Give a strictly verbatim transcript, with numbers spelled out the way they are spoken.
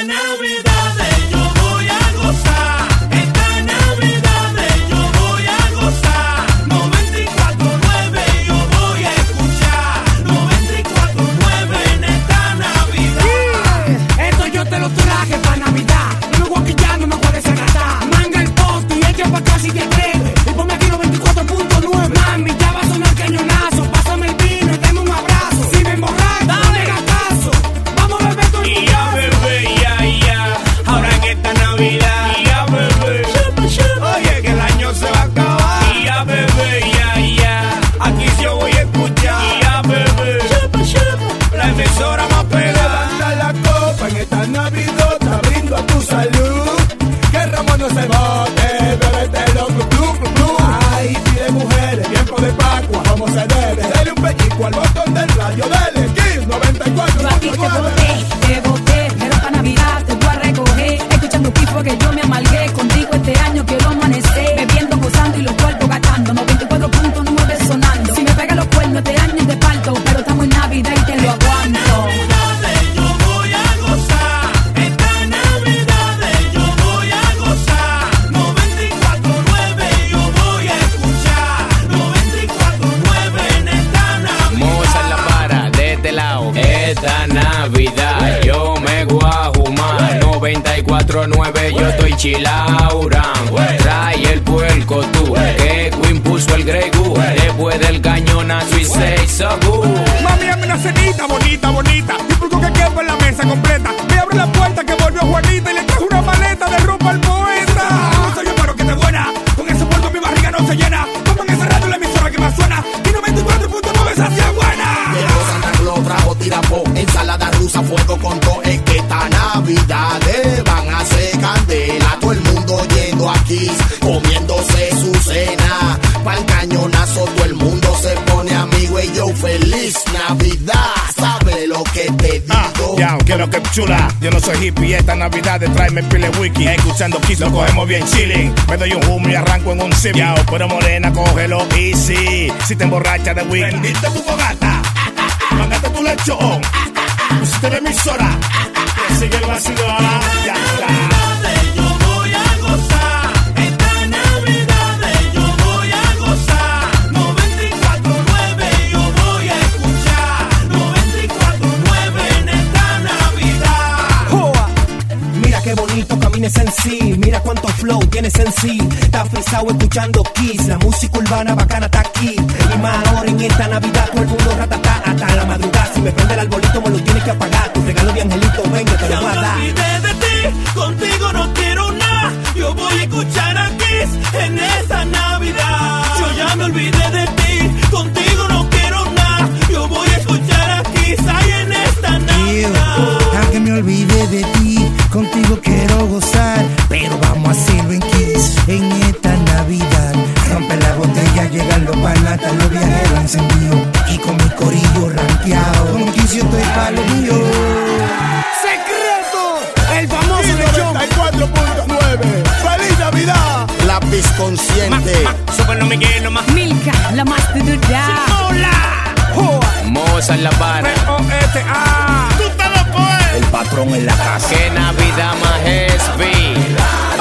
Navidades yo voy a gozar. Esta Navidades yo voy a gozar. noventa y cuatro nueve yo voy a escuchar. noventa y cuatro nueve en esta Navidad. Yeah. Esto yo te lo traje pa' Navidad. No me voy a quillar, no me puedes desacatar. Manga el post y echa pa' acá si te atreves. Y ponme aquí noventa y cuatro punto nueve. Mami, ya va a sonar cañonazo. Pásame el vino y dame un abrazo. Si me emborracho, dale gatazo. Vamos a beber todo el Y ya bebé, ya, ya. Ahora en esta Navidad. Y ya bebé. Oye, que el año se va a acabar. Y ya bebé, ya, ya. Aquí yo voy a escuchar. Y ya bebé. La emisora más pegada. Levanta la copa en esta Navidad, brindo a tu salud. Que Ramón no se bote, bébetelo, glu, glu, glu, glu. Ay, pide mujeres, tiempo de Pascua, como se debe. Dale un pellizco al botón del radio, dale, Kiss noventa y cuatro Yo aquí te boté, te boté, pero para Navidad te voy a recoger. Escuchando Kiss porque yo me amalgué. Contigo este año quiero amanecer. Bebiendo, gozando y los cuerpos gastando. noventa y cuatro punto nueve sonando. Si me pega los cuernos este año te parto. Pero estamos en Navidad y te lo aguanto. Navidades yo voy a gozar. Esta Navidades yo voy a gozar. noventa y cuatro nueve yo voy a escuchar. noventa y cuatro nueve en esta Navidad. Moza la para de este lado. Esta Navidad yo me voy a fumar. noventa y cuatro nueve yo estoy chilauran. Trae el puerco tú, que Queen puso el Grey Goose. Después del cañonazo y seis so good. Mami, dame una cenita bonita, bonita. Y pulco que quepa en la mesa completa. Me abre la puerta que volvió Juanita y le trajo una maleta de ropa al poeta. No soy yo, pero que te buena. Con ese puerto mi barriga no se llena. Pongan ese rato en la emisora que más suena. Y noventa y cuatro punto nueve se hacía buena. Llegó Santa Claus, trajo tirapo, ensalada rusa, fuego con todo. Es que esta Navidad van a hacer candela. Todo el mundo yendo aquí, comiéndose su cena. Pa'l cañonazo, todo el mundo se pone amigo. Y yo, feliz Navidad, ¿sabe lo que te digo? Ah, ya, quiero que chula. Yo no soy hippie, esta Navidad de tráeme pile wiki. Escuchando Kiss lo cogemos bien chilling. Me doy un humo y arranco en un Civic. Ya, pero morena, cógelo easy. Si te emborrachas de wiki, prendiste tu fogata, mangaste tu lechón, pusiste la emisora, que sigue el vacilón. Ya está. Navidades yo voy a gozar. Esta Navidades yo voy a gozar. noventa y cuatro nueve yo voy a escuchar. noventa y cuatro nueve en esta Navidad. Joa. Mira qué bonito camines en sí. Mira cuánto flow tienes en sí. Está frisado escuchando Kiss. La música urbana bacana está aquí. Y más ahora en esta Navidad todo el mundo ratatá hasta la madrugada. Si me prende el arbolito me lo tienes que apagar. Tu regalo de angelito venga te lo voy a Ya me dar. olvidé de ti, contigo no quiero nada. Yo voy a escuchar a Kiss en esta Navidad. Yo ya me olvidé de ti, contigo no quiero nada. Yo voy a escuchar a Kiss ahí en esta Navidad. Aunque me olvide de ti, contigo quiero gozar. Pero vamos a hacerlo en Kiss en esta Navidad. Rompe la botella, llegan los panatas, los viajeros encendidos. Y con mi corillo rankeado, con Kiss yo estoy pa' lo mío. ¡Secreto! El famoso lechón. noventa y cuatro punto nueve. ¡Feliz Navidad! Lápiz consciente. Super no me quiero más. Milka, la más dura. Hola. Joa. Moza la para. P O E T A. Tú te lo puedes. El patrón en la casa. Que Navidad más heavy.